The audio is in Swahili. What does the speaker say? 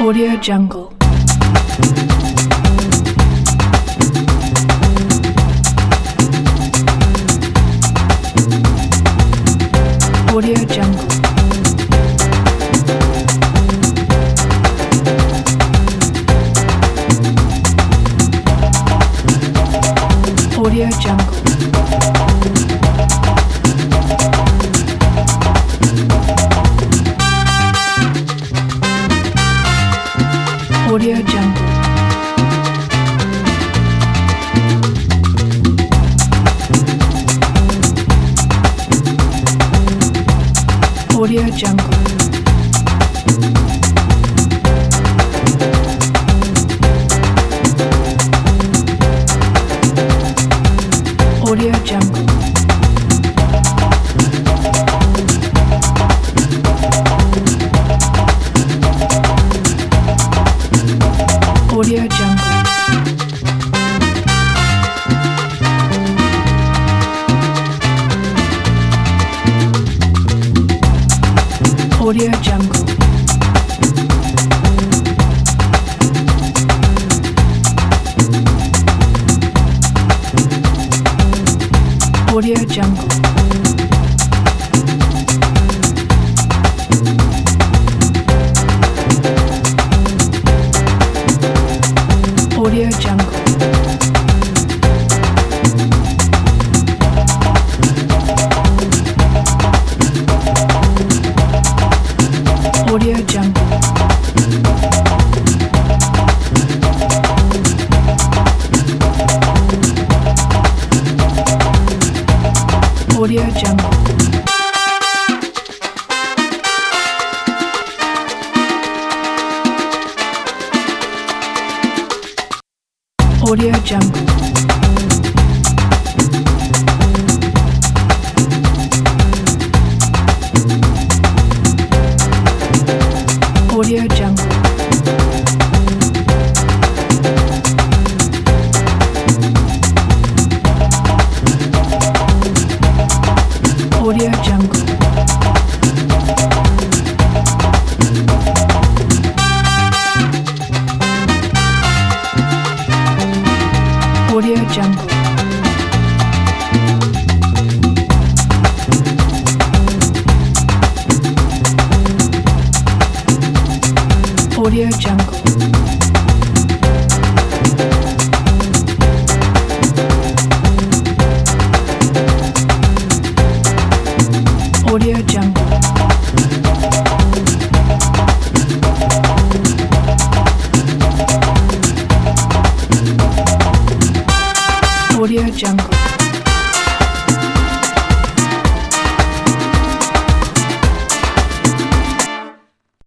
Audio Jungle. Audio Jungle. Audio Jungle. Audio Jungle. Audio Jungle. Audio Jungle. Audio Jungle. Audio Jungle. Audio Jungle. Audio Jungle. Audio Jungle. Audio Jungle. Audio Jungle. Audio Jungle. Audio Jungle. Audio Jungle. Audio Jungle. Audio Jungle.